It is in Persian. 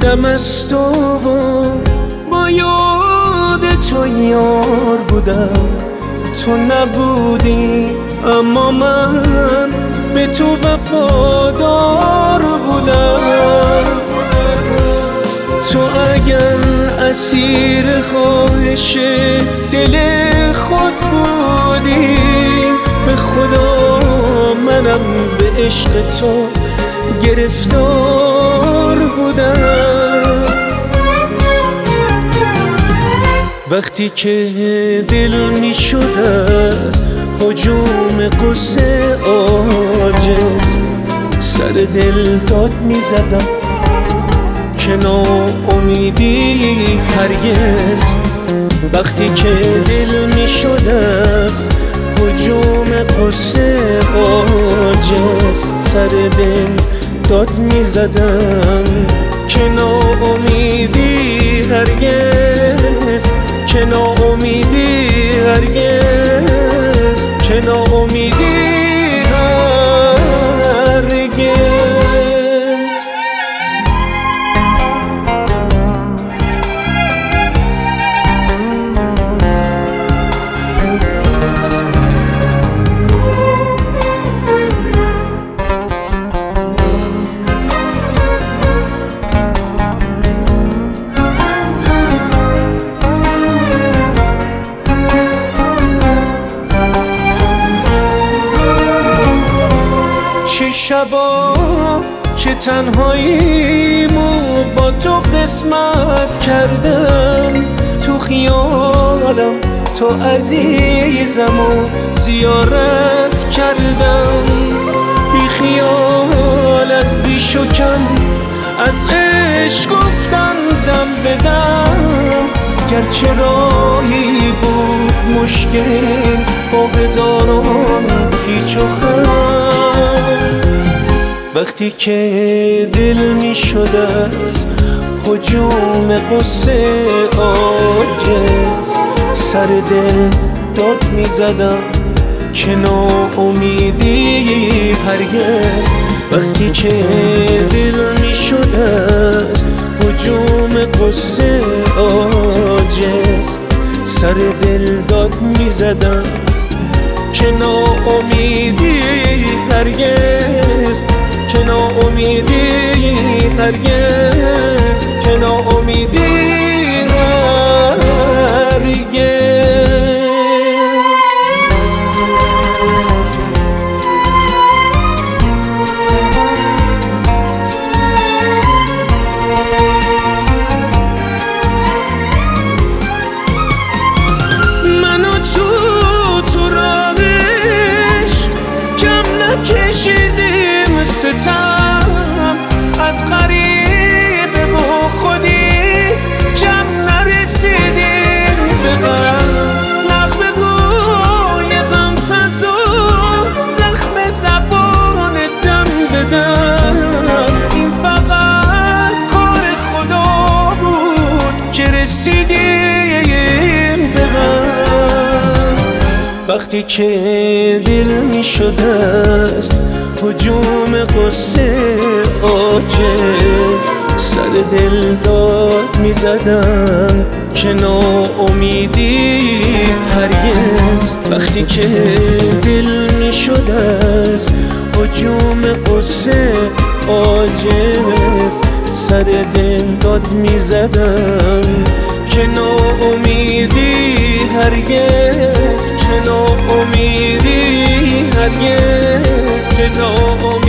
دلم از تو و با یاد تو یار بودم. تو نبودی اما من به تو وفادار بودم. تو اگر اسیر خواهش دل خود بودی، به خدا منم به عشق تو گرفتار بودم. وقتی که دل می شد از هجوم قصه عاجز، سر دل داد می زدم که ناامیدی هرگز. وقتی که دل می شد از هجوم قصه عاجز، سر دل داد می زدم که ناامیدی هرگز، که ناامیدی هرگز، که ناامیدی هرگز. چه شبا چه تنهاییمو با تو قسمت کردم. تو خیالم تو عزیزمو زیارت کردم. بی خیال از بیش و کم از عشق گفتم دم بدم. گرچه راهی بود مشکل با هزاران پیچ و خم. وقتی که دل می شد از هجوم قصه عاجز، سر دل داد می زدم که ناامیدی هرگز. وقتی که دل می شد از هجوم قصه عاجز، سر دل داد می زدم که ناامیدی هرگز، که ناامیدی هرگز، که ناامیدی هرگز. کشیدیم ستم از غریبه و خودی کم نرسیدیم به غم. نغمه گوی غم فزا زخم زبان دم بدم. این فقط کار خدا بود که رسیدیم به غم. وقتی که دل می شد از هجوم قصه عاجز، سر دل داد می زدم که ناامیدی هرگز. وقتی که دل می شد از هجوم قصه عاجز، سر دل داد می زدم که ناامیدی هرگز، که ناامیدی هرگز، که ناامیدی